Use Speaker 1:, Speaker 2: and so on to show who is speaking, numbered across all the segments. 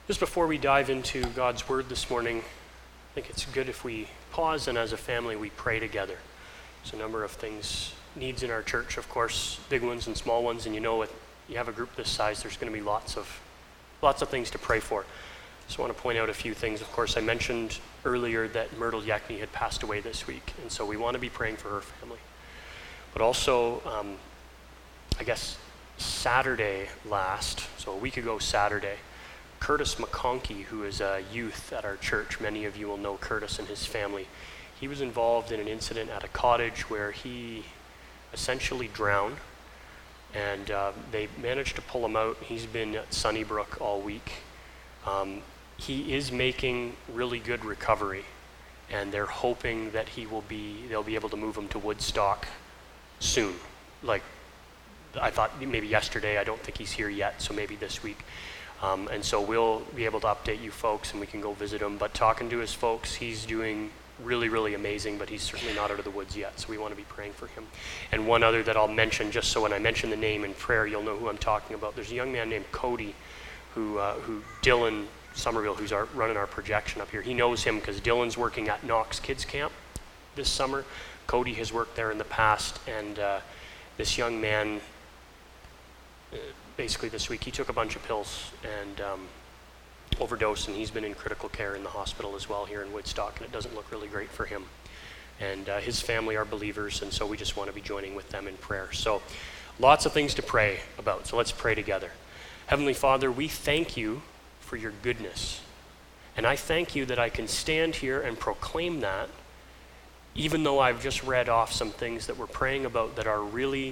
Speaker 1: Just before we dive into God's word this morning, I think it's good if we pause and as a family we pray together. There's a number of things, needs in our church, of course, big ones and small ones, and you know if you have a group this size, there's going to be lots of things to pray for. Just want to point out a few things. Of course, I mentioned earlier that Myrtle Yekney had passed away this week, and so we want to be praying for her family. But also, I guess Saturday last, so a week ago Saturday, Curtis McConkey, who is a youth at our church, many of you will know Curtis and his family. He was involved in an incident at a cottage where he essentially drowned, and they managed to pull him out. He's been at Sunnybrook all week. He is making really good recovery, and they're hoping that they'll be able to move him to Woodstock soon. Like, I thought maybe yesterday. I don't think he's here yet, so maybe this week. And so we'll be able to update you folks and we can go visit him. But talking to his folks, he's doing really, really amazing, but he's certainly not out of the woods yet. So we want to be praying for him. And one other that I'll mention, just so when I mention the name in prayer, you'll know who I'm talking about. There's a young man named Cody who Dylan Somerville, who's running our projection up here. He knows him because Dylan's working at Knox Kids Camp this summer. Cody has worked there in the past, and this young man, basically this week, he took a bunch of pills and overdosed, and he's been in critical care in the hospital as well here in Woodstock, and it doesn't look really great for him. And his family are believers, and so we just want to be joining with them in prayer. So lots of things to pray about, so let's pray together. Heavenly Father, we thank you for your goodness, and I thank you that I can stand here and proclaim that, even though I've just read off some things that we're praying about that are really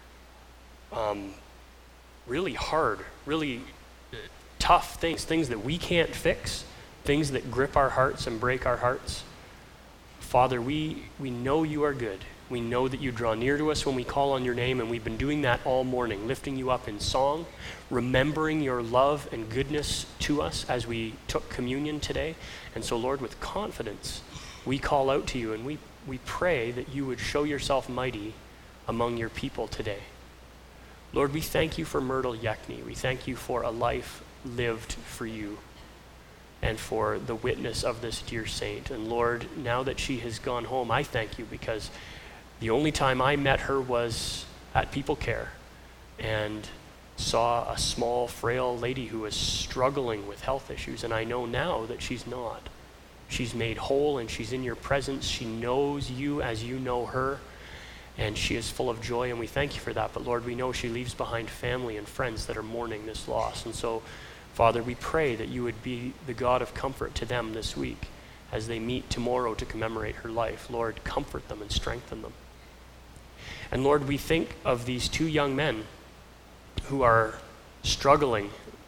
Speaker 1: really hard, really tough things that we can't fix, things that grip our hearts and break our hearts. Father, we know you are good. We know that you draw near to us when we call on your name, and we've been doing that all morning, lifting you up in song, remembering your love and goodness to us as we took communion today. And so, Lord, with confidence, we call out to you, and we pray that you would show yourself mighty among your people today. Lord, we thank you for Myrtle Yekney. We thank you for a life lived for you and for the witness of this dear saint. And Lord, now that she has gone home, I thank you because the only time I met her was at People Care and saw a small, frail lady who was struggling with health issues. And I know now that she's not. She's made whole and she's in your presence. She knows you as you know her. And she is full of joy, and we thank you for that. But Lord, we know she leaves behind family and friends that are mourning this loss. And so, Father, we pray that you would be the God of comfort to them this week as they meet tomorrow to commemorate her life. Lord, comfort them and strengthen them. And Lord, we think of these two young men who are struggling,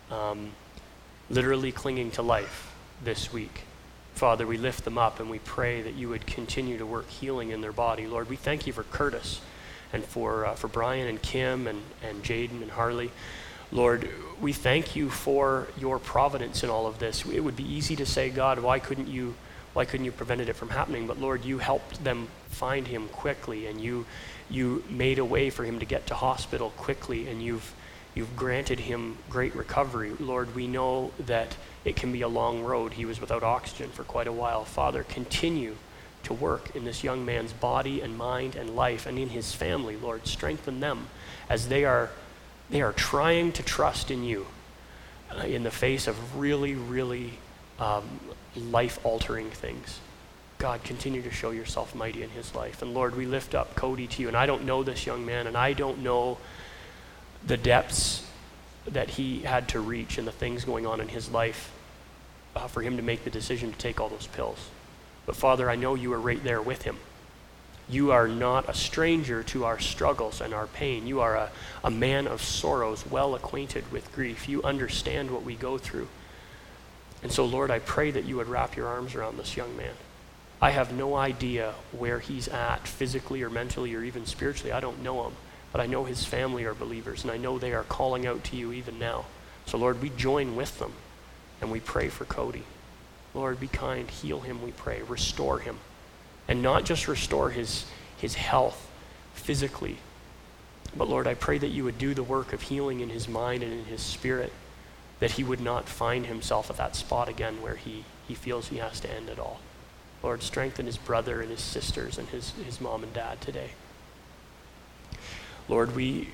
Speaker 1: literally clinging to life this week. Father, we lift them up and we pray that you would continue to work healing in their body. Lord, we thank you for Curtis and for Brian and Kim and Jaden and Harley. Lord, we thank you for your providence in all of this. It would be easy to say, God, why couldn't you prevented it from happening? But Lord, you helped them find him quickly, and you made a way for him to get to hospital quickly, and you've granted him great recovery. Lord, we know that it can be a long road. He was without oxygen for quite a while. Father, continue to work in this young man's body and mind and life and in his family. Lord, strengthen them as they are trying to trust in you in the face of really, really life-altering things. God, continue to show yourself mighty in his life. And Lord, we lift up Cody to you. And I don't know this young man, and I don't know the depths that he had to reach and the things going on in his life for him to make the decision to take all those pills. But Father, I know you are right there with him. You are not a stranger to our struggles and our pain. You are a man of sorrows, well acquainted with grief. You understand what we go through. And so, Lord, I pray that you would wrap your arms around this young man. I have no idea where he's at physically or mentally or even spiritually. I don't know him. But I know his family are believers, and I know they are calling out to you even now. So, Lord, we join with them, and we pray for Cody. Lord, be kind. Heal him, we pray. Restore him. And not just restore his health physically, but, Lord, I pray that you would do the work of healing in his mind and in his spirit, that he would not find himself at that spot again where he feels he has to end it all. Lord, strengthen his brother and his sisters and his mom and dad today. Lord, we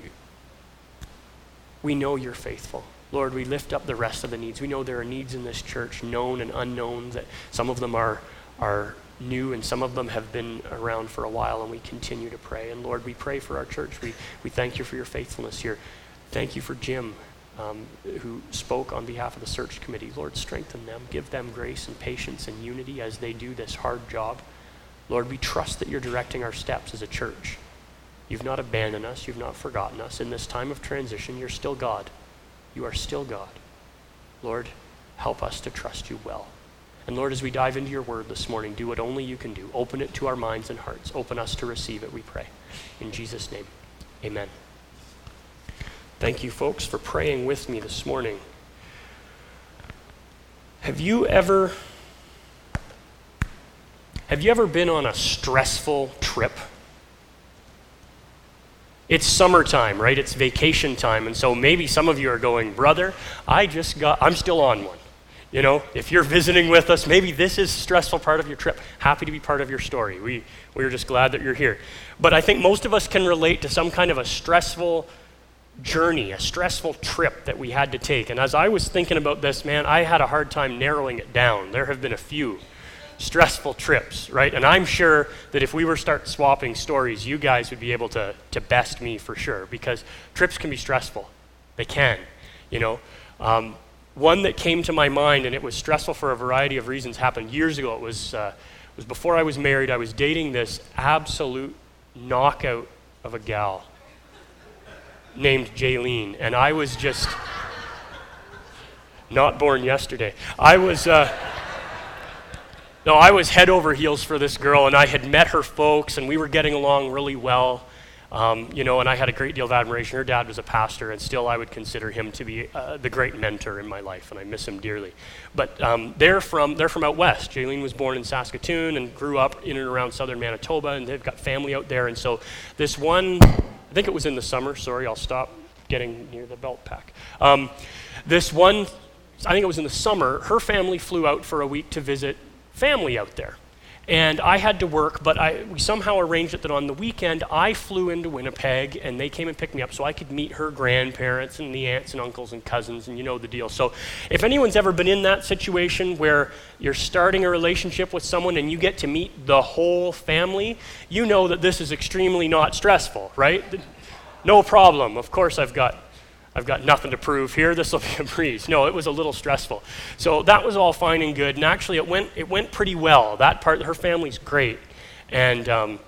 Speaker 1: know you're faithful. Lord, we lift up the rest of the needs. We know there are needs in this church, known and unknown, that some of them are new and some of them have been around for a while, and we continue to pray. And Lord, we pray for our church. We thank you for your faithfulness here. Thank you for Jim, who spoke on behalf of the search committee. Lord, strengthen them. Give them grace and patience and unity as they do this hard job. Lord, we trust that you're directing our steps as a church. You've not abandoned us. You've not forgotten us. In this time of transition, you're still God. You are still God. Lord, help us to trust you well. And Lord, as we dive into your word this morning, do what only you can do. Open it to our minds and hearts. Open us to receive it, we pray. In Jesus' name, amen. Thank you, folks, for praying with me this morning. Have you ever been on a stressful trip? It's summertime, right? It's vacation time. And so maybe some of you are going, brother, I'm still on one. You know, if you're visiting with us, maybe this is a stressful part of your trip. Happy to be part of your story. We're just glad that you're here. But I think most of us can relate to some kind of a stressful journey, a stressful trip that we had to take. And as I was thinking about this, man, I had a hard time narrowing it down. There have been a few stressful trips, right? And I'm sure that if we were start swapping stories, you guys would be able to best me for sure, because trips can be stressful. They can, you know. One that came to my mind, and it was stressful for a variety of reasons, happened years ago. It was before I was married. I was dating this absolute knockout of a gal named Jaylene, and I was just not born yesterday. I was head over heels for this girl, and I had met her folks, and we were getting along really well. And I had a great deal of admiration. Her dad was a pastor, and still I would consider him to be the great mentor in my life, and I miss him dearly. But they're from out west. Jaylene was born in Saskatoon and grew up in and around southern Manitoba, and they've got family out there. And so this one, I think it was in the summer. Sorry, I'll stop getting near the belt pack. I think it was in the summer, her family flew out for a week to visit family out there. And I had to work, but we somehow arranged it that on the weekend I flew into Winnipeg and they came and picked me up so I could meet her grandparents and the aunts and uncles and cousins, and you know the deal. So if anyone's ever been in that situation where you're starting a relationship with someone and you get to meet the whole family, you know that this is extremely not stressful, right? No problem. Of course I've got nothing to prove here. This will be a breeze. No, it was a little stressful. So that was all fine and good. And actually, it went pretty well. That part, her family's great. And,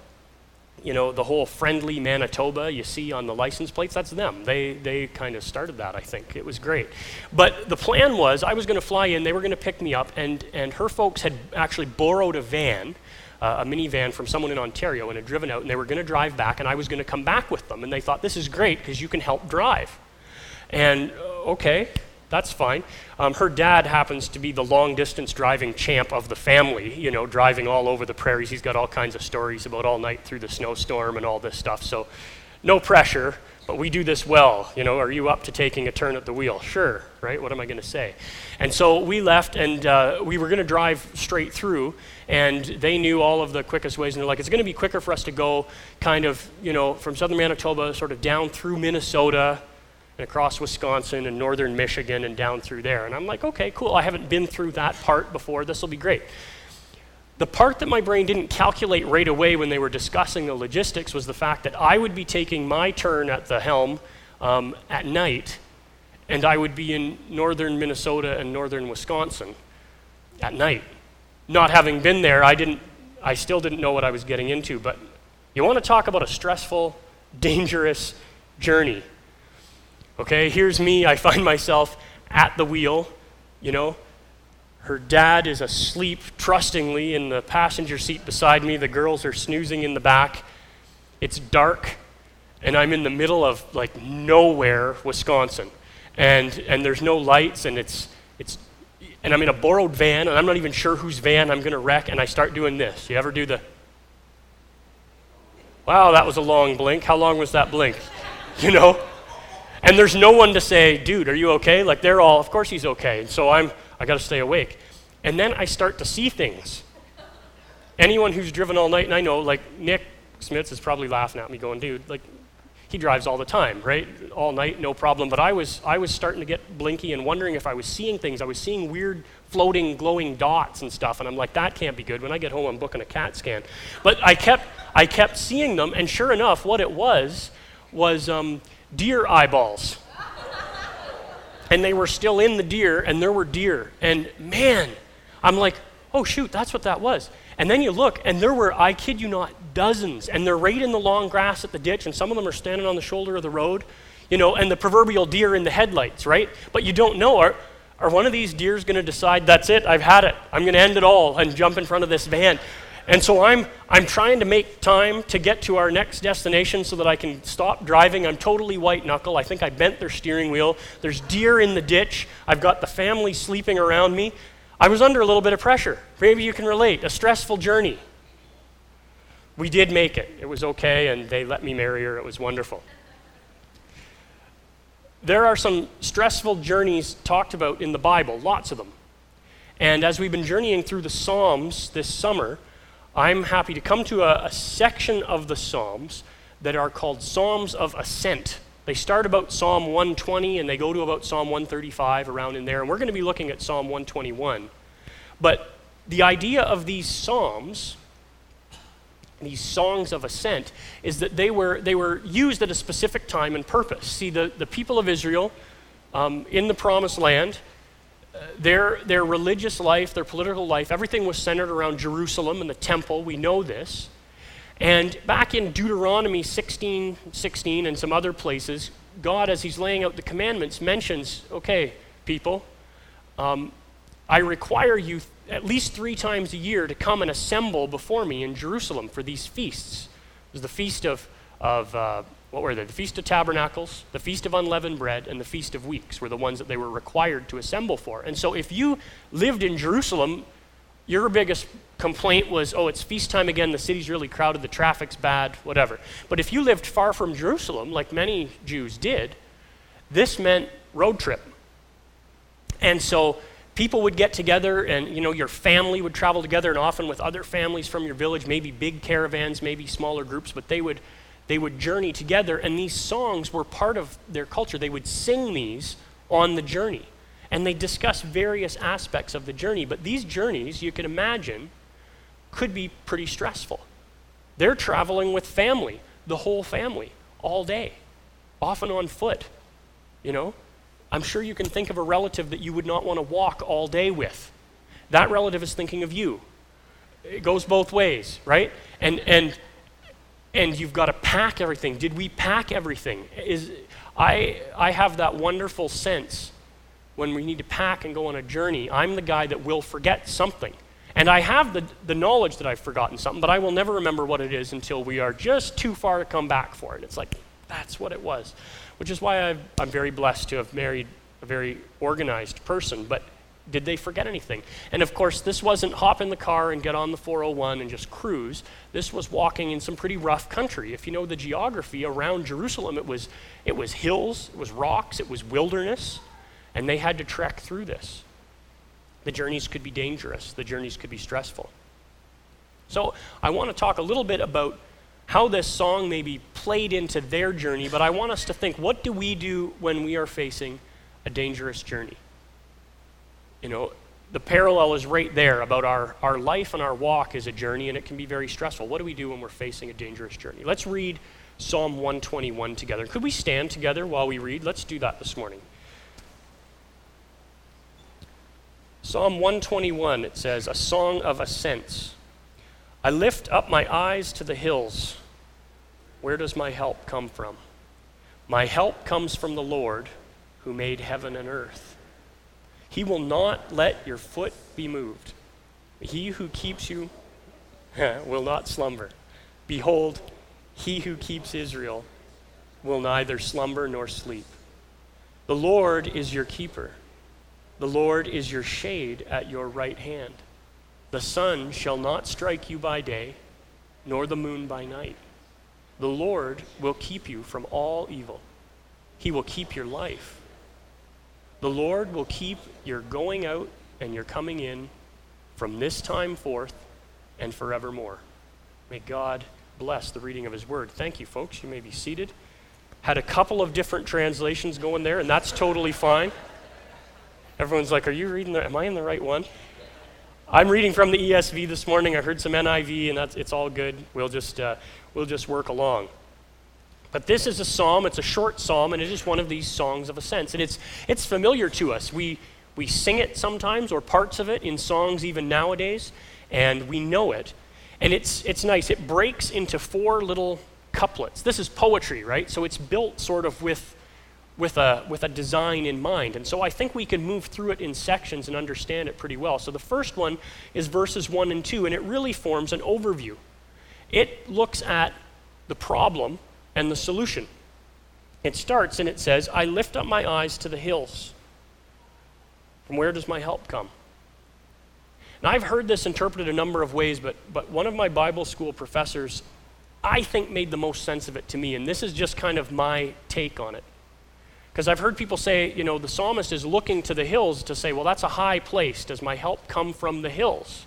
Speaker 1: the whole friendly Manitoba you see on the license plates, that's them. They kind of started that, I think. It was great. But the plan was I was going to fly in. They were going to pick me up. And her folks had actually borrowed a van, a minivan from someone in Ontario, and had driven out. And they were going to drive back, and I was going to come back with them. And they thought, this is great because you can help drive. And okay, that's fine. Her dad happens to be the long-distance driving champ of the family, driving all over the prairies. He's got all kinds of stories about all night through the snowstorm and all this stuff. So no pressure, but we do this well. Are you up to taking a turn at the wheel? Sure, right? What am I going to say? And so we left, and we were going to drive straight through, and they knew all of the quickest ways. And they're like, it's going to be quicker for us to go kind of, from southern Manitoba sort of down through Minnesota, and across Wisconsin and northern Michigan and down through there. And I'm like, okay, cool. I haven't been through that part before. This will be great. The part that my brain didn't calculate right away when they were discussing the logistics was the fact that I would be taking my turn at the helm at night, and I would be in northern Minnesota and northern Wisconsin at night. Not having been there, I still didn't know what I was getting into. But you want to talk about a stressful, dangerous journey. Okay, here's me. I find myself at the wheel, Her dad is asleep trustingly in the passenger seat beside me. The girls are snoozing in the back. It's dark, and I'm in the middle of nowhere, Wisconsin. And there's no lights, and and I'm in a borrowed van, and I'm not even sure whose van I'm going to wreck, and I start doing this. You ever do wow, that was a long blink. How long was that blink? And there's no one to say, dude, are you okay? Like they're all, of course he's okay. And so I got to stay awake. And then I start to see things. Anyone who's driven all night, and I know, like Nick Smits is probably laughing at me going, dude, like he drives all the time, right? All night, no problem. But I was starting to get blinky and wondering if I was seeing things. I was seeing weird floating, glowing dots and stuff. And I'm like, that can't be good. When I get home, I'm booking a CAT scan. But I kept seeing them. And sure enough, what it was deer eyeballs. And they were still in the deer, and there were deer. And man, I'm like, oh shoot, that's what that was. And then you look, and there were, I kid you not, dozens. And they're right in the long grass at the ditch, and some of them are standing on the shoulder of the road, and the proverbial deer in the headlights, right? But you don't know, are one of these deers going to decide, that's it, I've had it, I'm going to end it all, and jump in front of this van? And so I'm trying to make time to get to our next destination so that I can stop driving. I'm totally white knuckle. I think I bent their steering wheel. There's deer in the ditch. I've got the family sleeping around me. I was under a little bit of pressure. Maybe you can relate. A stressful journey. We did make it. It was okay, and they let me marry her. It was wonderful. There are some stressful journeys talked about in the Bible, lots of them. And as we've been journeying through the Psalms this summer, I'm happy to come to a section of the Psalms that are called Psalms of Ascent. They start about Psalm 120 and they go to about Psalm 135, around in there. And we're going to be looking at Psalm 121. But the idea of these Psalms, these songs of ascent, is that they were used at a specific time and purpose. See, the people of Israel in the Promised Land, their religious life, their political life, everything was centered around Jerusalem and the temple. We know this. And back in Deuteronomy 16:16 and some other places, God, as he's laying out the commandments, mentions, okay, people, I require you at least 3 times a year to come and assemble before me in Jerusalem for these feasts. It was the feast of what were they? The Feast of Tabernacles, the Feast of Unleavened Bread, and the Feast of Weeks were the ones that they were required to assemble for. And so if you lived in Jerusalem, your biggest complaint was, oh, it's feast time again, the city's really crowded, the traffic's bad, whatever. But if you lived far from Jerusalem, like many Jews did, this meant road trip. And so people would get together and, your family would travel together, and often with other families from your village, maybe big caravans, maybe smaller groups, but they would journey together, and these songs were part of their culture. They would sing these on the journey, and they discuss various aspects of the journey. But these journeys, you can imagine, could be pretty stressful. They're traveling with family, the whole family, all day, often on foot, I'm sure you can think of a relative that you would not want to walk all day with. That relative is thinking of you. It goes both ways, right? And you've got to pack everything. Did we pack everything? I have that wonderful sense when we need to pack and go on a journey. I'm the guy that will forget something. And I have the knowledge that I've forgotten something, but I will never remember what it is until we are just too far to come back for it. It's like, that's what it was. Which is why I'm very blessed to have married a very organized person. But did they forget anything? And of course, this wasn't hop in the car and get on the 401 and just cruise. This was walking in some pretty rough country. If you know the geography around Jerusalem, it was hills, it was rocks, it was wilderness, and they had to trek through this. The journeys could be dangerous. The journeys could be stressful. So I want to talk a little bit about how this song maybe played into their journey, but I want us to think, what do we do when we are facing a dangerous journey? The parallel is right there about our life and our walk is a journey, and it can be very stressful. What do we do when we're facing a dangerous journey? Let's read Psalm 121 together. Could we stand together while we read? Let's do that this morning. Psalm 121, it says, a song of ascents. I lift up my eyes to the hills. Where does my help come from? My help comes from the Lord who made heaven and earth. He will not let your foot be moved. He who keeps you will not slumber. Behold, he who keeps Israel will neither slumber nor sleep. The Lord is your keeper. The Lord is your shade at your right hand. The sun shall not strike you by day, nor the moon by night. The Lord will keep you from all evil. He will keep your life. The Lord will keep your going out and your coming in from this time forth and forevermore. May God bless the reading of his word. Thank you, folks. You may be seated. Had a couple of different translations going there, and that's totally fine. Everyone's like, are you reading am I in the right one? I'm reading from the ESV this morning. I heard some NIV, and it's all good. We'll just work along. But this is a psalm. It's a short psalm, and it is one of these songs of ascents. And it's familiar to us. We sing it sometimes, or parts of it, in songs even nowadays, and we know it. And it's nice. It breaks into 4 little couplets. This is poetry, right? So it's built sort of with a design in mind. And so I think we can move through it in sections and understand it pretty well. So the first one is verses 1 and 2, and it really forms an overview. It looks at the problem and the solution. It starts and it says, I lift up my eyes to the hills. From where does my help come? Now, I've heard this interpreted a number of ways, but one of my Bible school professors, I think, made the most sense of it to me, and this is just kind of my take on it. Because I've heard people say, the psalmist is looking to the hills to say, well, that's a high place. Does my help come from the hills?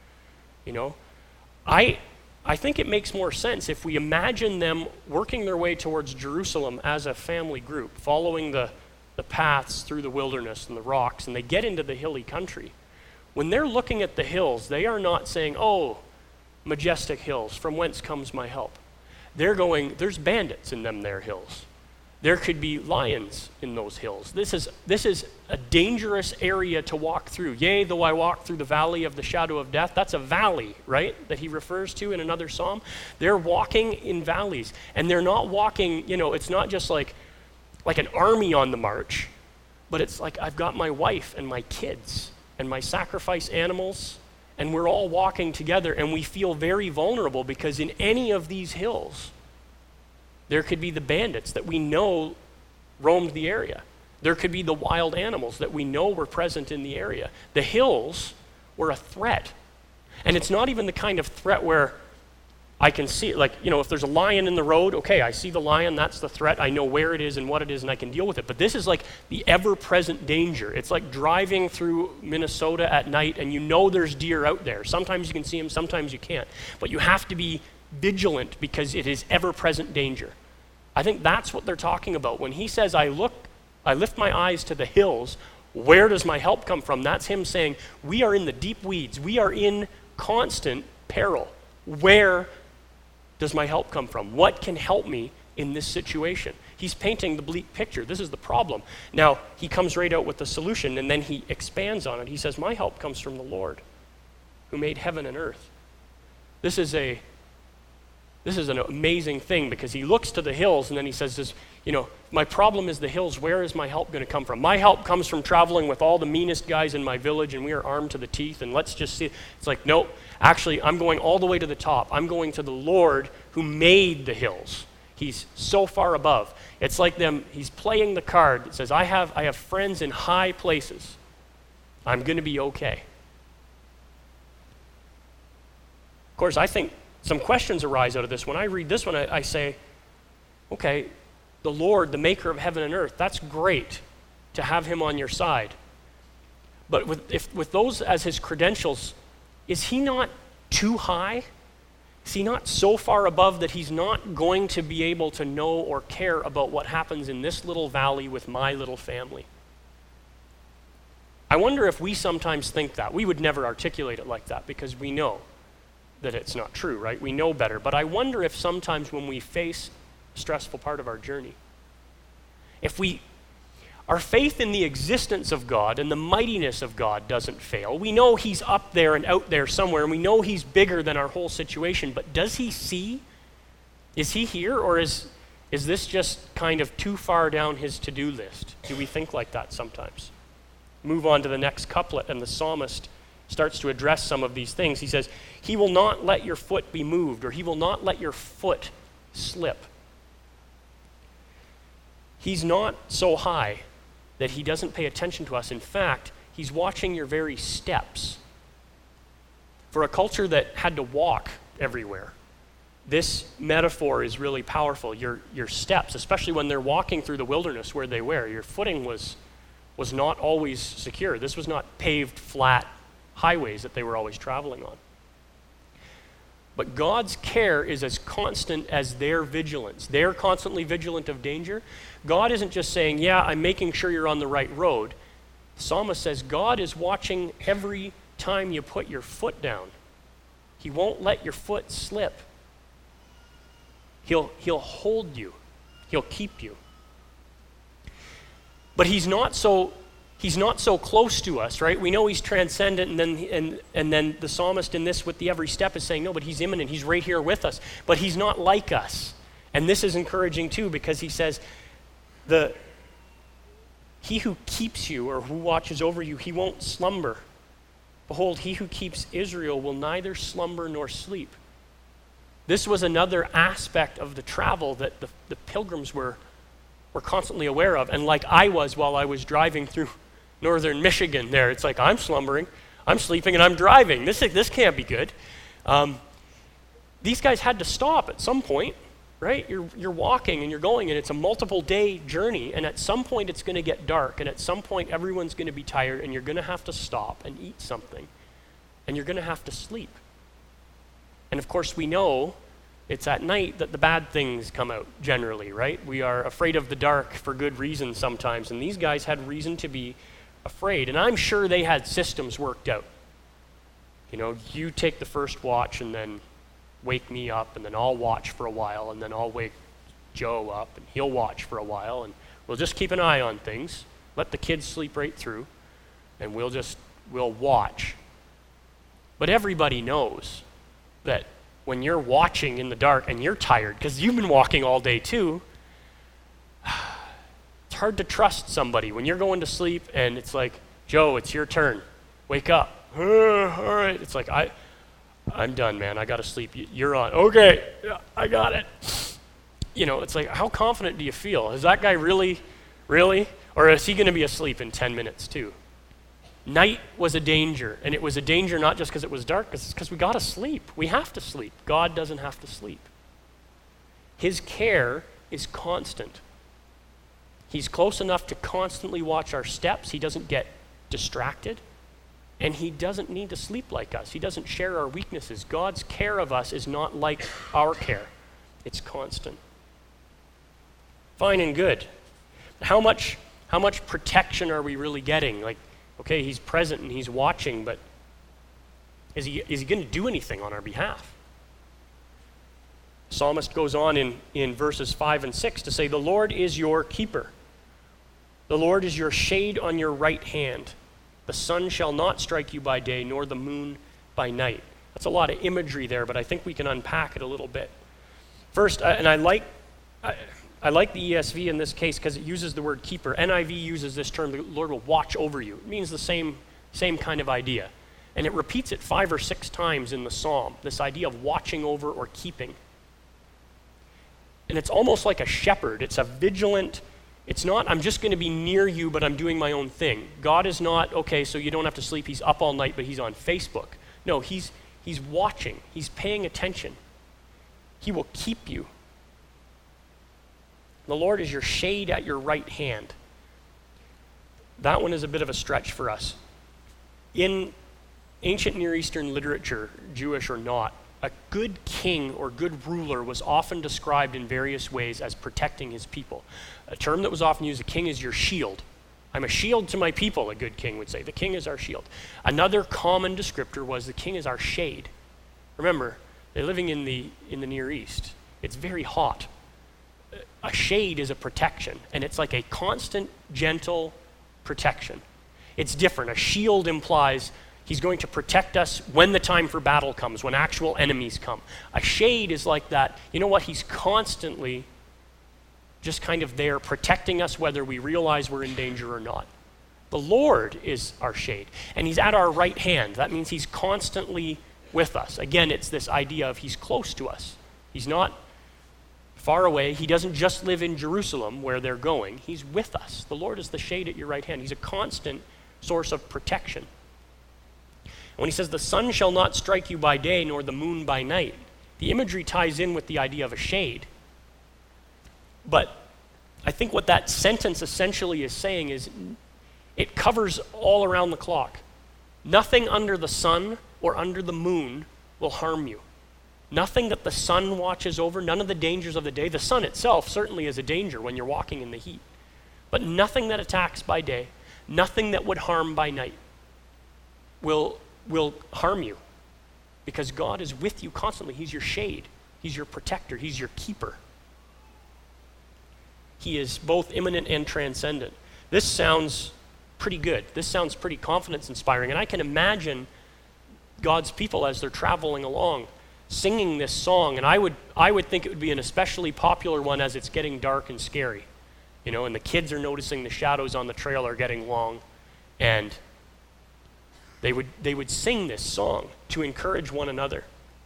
Speaker 1: I think it makes more sense if we imagine them working their way towards Jerusalem as a family group, following the paths through the wilderness and the rocks, and they get into the hilly country. When they're looking at the hills, they are not saying, oh, majestic hills, from whence comes my help? They're going, there's bandits in them there hills. There could be lions in those hills. This is a dangerous area to walk through. Yea, though I walk through the valley of the shadow of death. That's a valley, right, that he refers to in another psalm. They're walking in valleys, and they're not walking, it's not just like an army on the march, but it's like I've got my wife and my kids and my sacrifice animals, and we're all walking together, and we feel very vulnerable because in any of these hills, there could be the bandits that we know roamed the area. There could be the wild animals that we know were present in the area. The hills were a threat. And it's not even the kind of threat where I can see it. If there's a lion in the road, okay, I see the lion, that's the threat. I know where it is and what it is, and I can deal with it. But this is like the ever-present danger. It's like driving through Minnesota at night, and there's deer out there. Sometimes you can see them, sometimes you can't. But you have to be vigilant because it is ever-present danger. I think that's what they're talking about. When he says, I lift my eyes to the hills, where does my help come from? That's him saying, we are in the deep weeds. We are in constant peril. Where does my help come from? What can help me in this situation? He's painting the bleak picture. This is the problem. Now, he comes right out with the solution, and then he expands on it. He says, my help comes from the Lord, who made heaven and earth. This is an amazing thing because he looks to the hills and then he says, my problem is the hills. Where is my help going to come from? My help comes from traveling with all the meanest guys in my village, and we are armed to the teeth, and let's just see. It's like, nope, actually, I'm going all the way to the top. I'm going to the Lord who made the hills. He's so far above. It's like he's playing the card that says, I have friends in high places. I'm going to be okay. Of course, I think some questions arise out of this. When I read this one, I say, okay, the Lord, the maker of heaven and earth, that's great to have him on your side. But with those as his credentials, is he not too high? Is he not so far above that he's not going to be able to know or care about what happens in this little valley with my little family? I wonder if we sometimes think that. We would never articulate it like that because we know that it's not true, right? We know better. But I wonder if sometimes when we face a stressful part of our journey, our faith in the existence of God and the mightiness of God doesn't fail. We know he's up there and out there somewhere, and we know he's bigger than our whole situation, but does he see? Is he here, or is this just kind of too far down his to-do list? Do we think like that sometimes? Move on to the next couplet, and the psalmist starts to address some of these things. He says, he will not let your foot be moved, or he will not let your foot slip. He's not so high that he doesn't pay attention to us. In fact, he's watching your very steps. For a culture that had to walk everywhere, this metaphor is really powerful. Your steps, especially when they're walking through the wilderness where they were, your footing was not always secure. This was not paved, flat highways that they were always traveling on. But God's care is as constant as their vigilance. They're constantly vigilant of danger. God isn't just saying, yeah, I'm making sure you're on the right road. The psalmist says God is watching every time you put your foot down. He won't let your foot slip. He'll hold you. He'll keep you. But he's not so close to us, right? We know he's transcendent, and then the psalmist in this with the every step is saying, no, but he's immanent. He's right here with us. But he's not like us. And this is encouraging too, because he says, he who keeps you or who watches over you, he won't slumber. Behold, he who keeps Israel will neither slumber nor sleep. This was another aspect of the travel that the pilgrims were constantly aware of. And like I was while I was driving through northern Michigan there, it's like I'm slumbering, I'm sleeping, and I'm driving. This can't be good. These guys had to stop at some point, right? You're walking and you're going, and it's a multiple day journey, and at some point it's going to get dark, and at some point everyone's going to be tired, and you're going to have to stop and eat something, and you're going to have to sleep. And of course we know it's at night that the bad things come out generally, right? We are afraid of the dark for good reason sometimes, and these guys had reason to be afraid, and I'm sure they had systems worked out. You know, you take the first watch and then wake me up, and then I'll watch for a while, and then I'll wake Joe up, and he'll watch for a while, and we'll just keep an eye on things, let the kids sleep right through, and we'll watch. But everybody knows that when you're watching in the dark and you're tired, because you've been walking all day too, it's hard to trust somebody. When you're going to sleep and it's like, Joe, it's your turn. Wake up. All right. It's like, I'm done, man. I got to sleep. You're on. Okay, yeah, I got it. You know, it's like, how confident do you feel? Is that guy really? Or is he going to be asleep in 10 minutes too? Night was a danger, and it was a danger not just because it was dark, it's because we got to sleep. We have to sleep. God doesn't have to sleep. His care is constant. He's close enough to constantly watch our steps. He doesn't get distracted, and he doesn't need to sleep like us. He doesn't share our weaknesses. God's care of us is not like our care. It's constant. Fine and good. How much protection are we really getting? Like, okay, he's present and he's watching, but is he going to do anything on our behalf? The psalmist goes on in verses 5 and 6 to say, the Lord is your keeper. The Lord is your shade on your right hand. The sun shall not strike you by day, nor the moon by night. That's a lot of imagery there, but I think we can unpack it a little bit. First, and I like the ESV in this case because it uses the word keeper. NIV uses this term, the Lord will watch over you. It means the same kind of idea. And it repeats it 5 or 6 times in the psalm, this idea of watching over or keeping. And it's almost like a shepherd. It's a vigilant, it's not, I'm just going to be near you, but I'm doing my own thing. God is not, okay, so you don't have to sleep, he's up all night, but he's on Facebook. No, he's watching. He's paying attention. He will keep you. The Lord is your shade at your right hand. That one is a bit of a stretch for us. In ancient Near Eastern literature, Jewish or not, a good king or good ruler was often described in various ways as protecting his people. A term that was often used, a king is your shield. I'm a shield to my people, a good king would say. The king is our shield. Another common descriptor was the king is our shade. Remember, they're living in the Near East. It's very hot. A shade is a protection, and it's like a constant, gentle protection. It's different. A shield implies he's going to protect us when the time for battle comes, when actual enemies come. A shade is like that. You know what? He's constantly just kind of there protecting us whether we realize we're in danger or not. The Lord is our shade, and he's at our right hand. That means he's constantly with us. Again, it's this idea of he's close to us. He's not far away. He doesn't just live in Jerusalem where they're going. He's with us. The Lord is the shade at your right hand. He's a constant source of protection. When he says the sun shall not strike you by day nor the moon by night, the imagery ties in with the idea of a shade. But I think what that sentence essentially is saying is it covers all around the clock. Nothing under the sun or under the moon will harm you. Nothing that the sun watches over, none of the dangers of the day. The sun itself certainly is a danger when you're walking in the heat. But nothing that attacks by day, nothing that would harm by night will harm you. Because God is with you constantly. He's your shade. He's your protector. He's your keeper. He is both immanent and transcendent. This sounds pretty good. This sounds pretty confidence-inspiring. And I can imagine God's people as they're traveling along singing this song. And I would think it would be an especially popular one as it's getting dark and scary. You know, and the kids are noticing the shadows on the trail are getting long. And they would sing this song to encourage one another.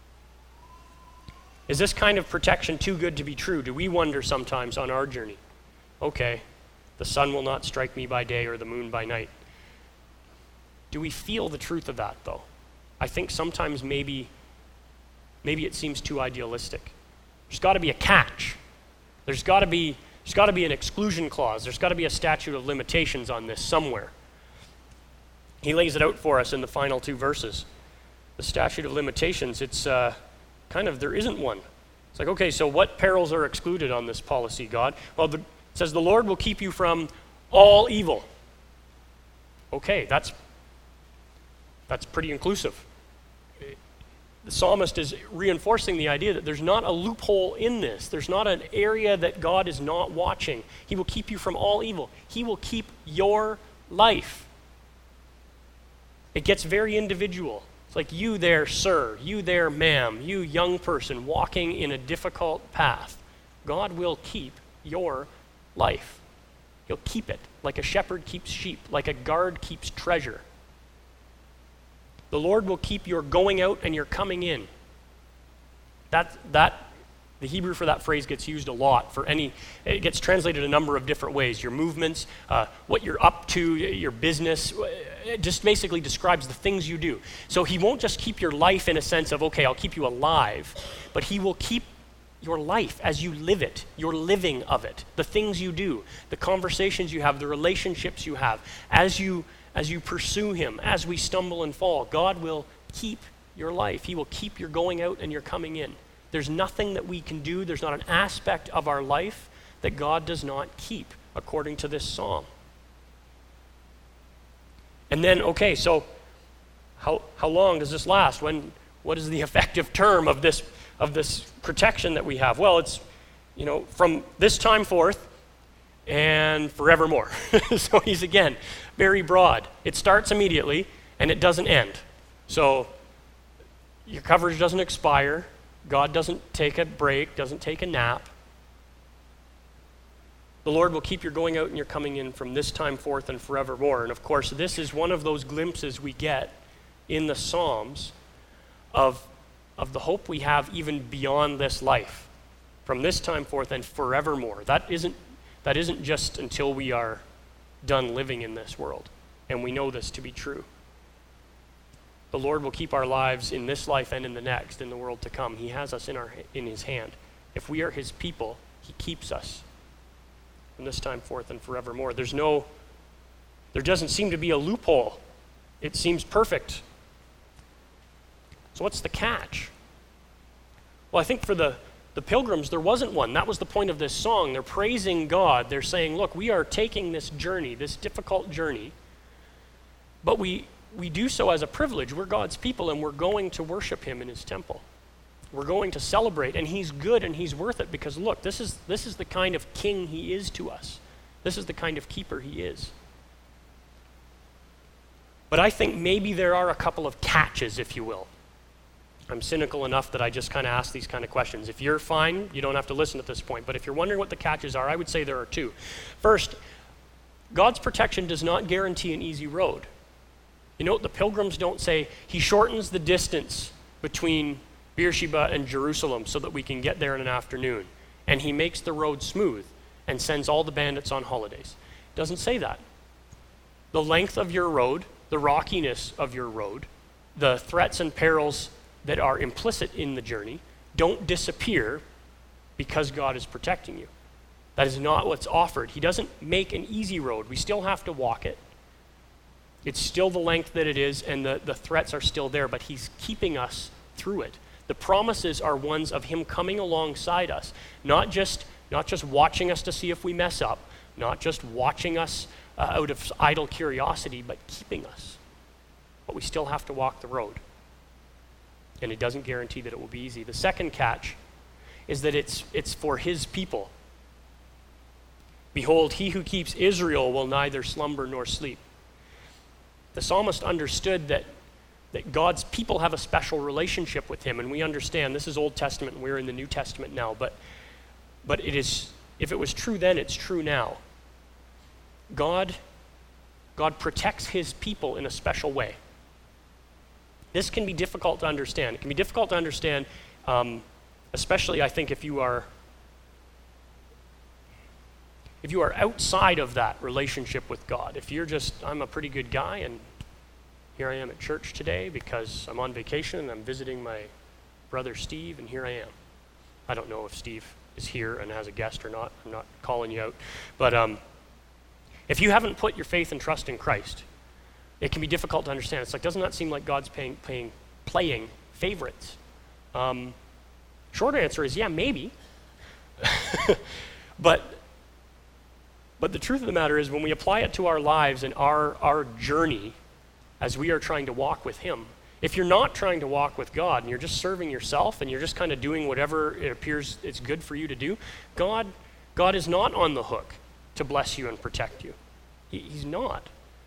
Speaker 1: Is this kind of protection too good to be true? Do we wonder sometimes on our journey? Okay, the sun will not strike me by day or the moon by night. Do we feel the truth of that, though? I think sometimes maybe it seems too idealistic. There's got to be a catch. There's got to be an exclusion clause. There's got to be a statute of limitations on this somewhere. He lays it out for us in the final two verses. The statute of limitations, it's there isn't one. It's like, okay, so what perils are excluded on this policy, God? Well, it says the Lord will keep you from all evil. Okay, that's pretty inclusive. The psalmist is reinforcing the idea that there's not a loophole in this. There's not an area that God is not watching. He will keep you from all evil. He will keep your life. It gets very individual. It's like you there, sir, you there, ma'am, you young person walking in a difficult path. God will keep your life. He'll keep it like a shepherd keeps sheep, like a guard keeps treasure. The Lord will keep your going out and your coming in. The Hebrew for that phrase gets used a lot it gets translated a number of different ways. Your movements, what you're up to, your business, it just basically describes the things you do. So he won't just keep your life in a sense of, okay, I'll keep you alive, but he will keep your life as you live it, your living of it, the things you do, the conversations you have, the relationships you have, as you pursue him, as we stumble and fall. God will keep your life. He will keep your going out and your coming in. There's nothing that we can do, there's not an aspect of our life that God does not keep, according to this psalm. And then, okay, so how long does this last? What is the effective term of this protection that we have? Well, it's, from this time forth and forevermore. So he's, again, very broad. It starts immediately and it doesn't end. So your coverage doesn't expire. God doesn't take a break, doesn't take a nap. The Lord will keep your going out and your coming in from this time forth and forevermore. And of course, this is one of those glimpses we get in the Psalms of the hope we have even beyond this life, from this time forth and forevermore. That isn't just until we are done living in this world. And we know this to be true. The Lord will keep our lives in this life and in the next, in the world to come. He has us in his hand. If we are his people, he keeps us from this time forth and forevermore. There doesn't seem to be a loophole. It seems perfect. So what's the catch? Well, I think for the pilgrims, there wasn't one. That was the point of this song. They're praising God. They're saying, look, we are taking this journey, this difficult journey, but we do so as a privilege. We're God's people, and we're going to worship him in his temple. We're going to celebrate, and he's good and he's worth it, because look, this is the kind of king he is to us. This is the kind of keeper he is. But I think maybe there are a couple of catches, if you will. I'm cynical enough that I just kind of ask these kind of questions. If you're fine, you don't have to listen at this point, but if you're wondering what the catches are, I would say there are two. First, God's protection does not guarantee an easy road. The pilgrims don't say, he shortens the distance between Beersheba and Jerusalem so that we can get there in an afternoon. And he makes the road smooth and sends all the bandits on holidays. It doesn't say that. The length of your road, the rockiness of your road, the threats and perils that are implicit in the journey don't disappear because God is protecting you. That is not what's offered. He doesn't make an easy road. We still have to walk it. It's still the length that it is, and the threats are still there, but he's keeping us through it. The promises are ones of him coming alongside us, not just watching us to see if we mess up, not just watching us out of idle curiosity, but keeping us. But we still have to walk the road. And it doesn't guarantee that it will be easy. The second catch is that it's for his people. Behold, he who keeps Israel will neither slumber nor sleep. The psalmist understood that God's people have a special relationship with him, and we understand this is Old Testament and we're in the New Testament now, but it is, if it was true then, it's true now. God protects his people in a special way. This can be difficult to understand. It can be difficult to understand, especially I think if you are outside of that relationship with God. If you're just, I'm a pretty good guy and here I am at church today because I'm on vacation and I'm visiting my brother Steve, and here I am. I don't know if Steve is here and has a guest or not. I'm not calling you out. But if you haven't put your faith and trust in Christ, it can be difficult to understand. It's like, doesn't that seem like God's playing favorites? Short answer is, yeah, maybe. But the truth of the matter is, when we apply it to our lives and our journey as we are trying to walk with him, if you're not trying to walk with God and you're just serving yourself and you're just kind of doing whatever it appears it's good for you to do, God is not on the hook to bless you and protect you. He's not.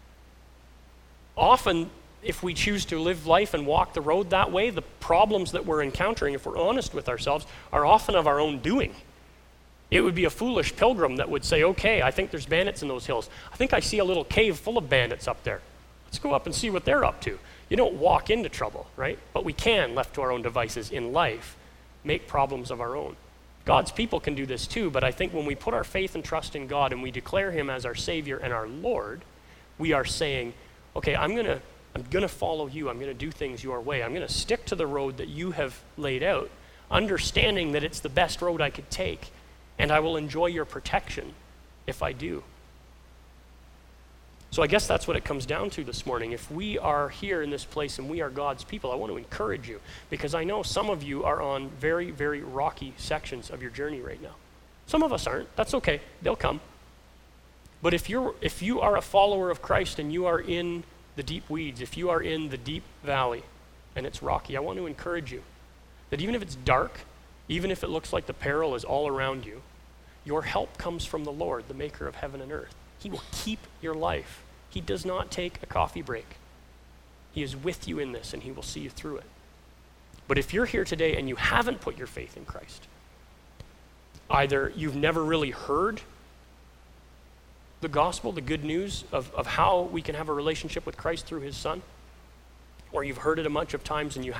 Speaker 1: Often, if we choose to live life and walk the road that way, the problems that we're encountering, if we're honest with ourselves, are often of our own doing. It would be a foolish pilgrim that would say, okay, I think there's bandits in those hills. I think I see a little cave full of bandits up there. Let's go up and see what they're up to. You don't walk into trouble, right? But we can, left to our own devices in life, make problems of our own. God's people can do this too, but I think when we put our faith and trust in God and we declare him as our Savior and our Lord, we are saying, okay, I'm gonna follow you. I'm gonna do things your way. I'm gonna stick to the road that you have laid out, understanding that it's the best road I could take, and I will enjoy your protection if I do. So I guess that's what it comes down to this morning. If we are here in this place and we are God's people, I want to encourage you, because I know some of you are on very, very rocky sections of your journey right now. Some of us aren't. That's okay. They'll come. But if you are a follower of Christ and you are in the deep weeds, if you are in the deep valley and it's rocky, I want to encourage you that even if it's dark, even if it looks like the peril is all around you, your help comes from the Lord, the maker of heaven and earth. He will keep your life. He does not take a coffee break. He is with you in this, and he will see you through it. But if you're here today and you haven't put your faith in Christ, either you've never really heard the gospel, the good news of how we can have a relationship with Christ through his Son, or you've heard it a bunch of times and you're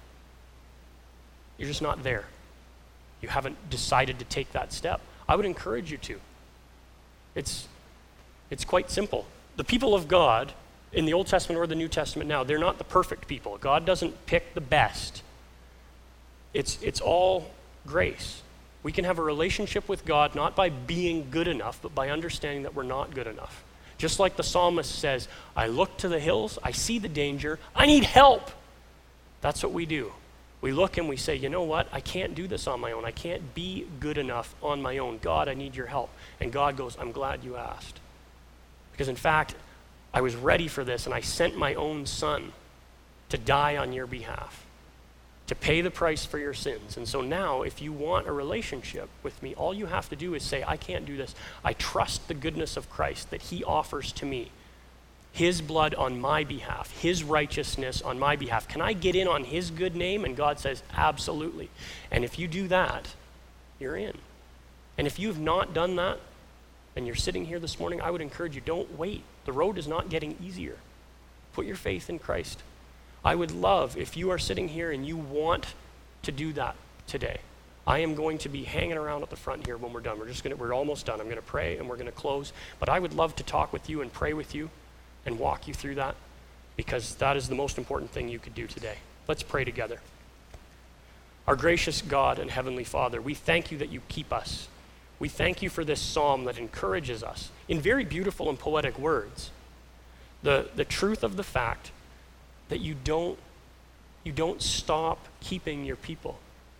Speaker 1: just not there. You haven't decided to take that step. I would encourage you to. It's quite simple. The people of God in the Old Testament or the New Testament now, they're not the perfect people. God doesn't pick the best. It's all grace. We can have a relationship with God not by being good enough, but by understanding that we're not good enough. Just like the psalmist says, I look to the hills, I see the danger, I need help. That's what we do. We look and we say, you know what? I can't do this on my own. I can't be good enough on my own. God, I need your help. And God goes, I'm glad you asked. Because in fact, I was ready for this, and I sent my own Son to die on your behalf, to pay the price for your sins. And so now, if you want a relationship with me, all you have to do is say, I can't do this. I trust the goodness of Christ that he offers to me. His blood on my behalf, his righteousness on my behalf. Can I get in on his good name? And God says, absolutely. And if you do that, you're in. And if you've not done that, and you're sitting here this morning, I would encourage you, don't wait. The road is not getting easier. Put your faith in Christ. I would love if you are sitting here and you want to do that today. I am going to be hanging around at the front here when we're done. We're almost done. I'm going to pray and we're going to close. But I would love to talk with you and pray with you and walk you through that, because that is the most important thing you could do today. Let's pray together. Our gracious God and Heavenly Father, we thank you that you keep us. We thank you for this psalm that encourages us in very beautiful and poetic words. The truth of the fact that you don't stop keeping your people.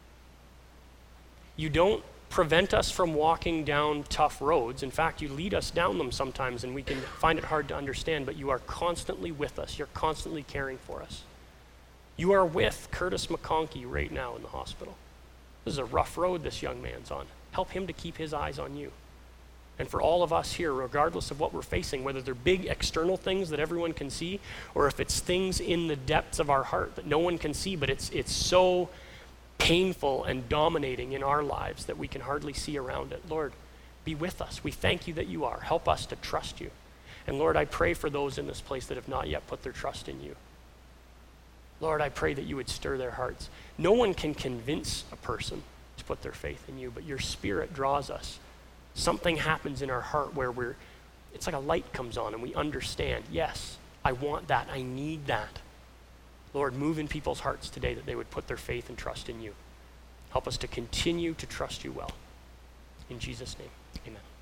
Speaker 1: You don't prevent us from walking down tough roads. In fact, you lead us down them sometimes and we can find it hard to understand, but you are constantly with us. You're constantly caring for us. You are with Curtis McConkie right now in the hospital. This is a rough road this young man's on. Help him to keep his eyes on you. And for all of us here, regardless of what we're facing, whether they're big external things that everyone can see, or if it's things in the depths of our heart that no one can see, but it's so painful and dominating in our lives that we can hardly see around it. Lord, be with us. We thank you that you are. Help us to trust you. And Lord, I pray for those in this place that have not yet put their trust in you. Lord, I pray that you would stir their hearts. No one can convince a person to put their faith in you, but your Spirit draws us. Something happens in our heart where it's like a light comes on and we understand, yes, I want that, I need that. Lord, move in people's hearts today that they would put their faith and trust in you. Help us to continue to trust you well. In Jesus' name, amen.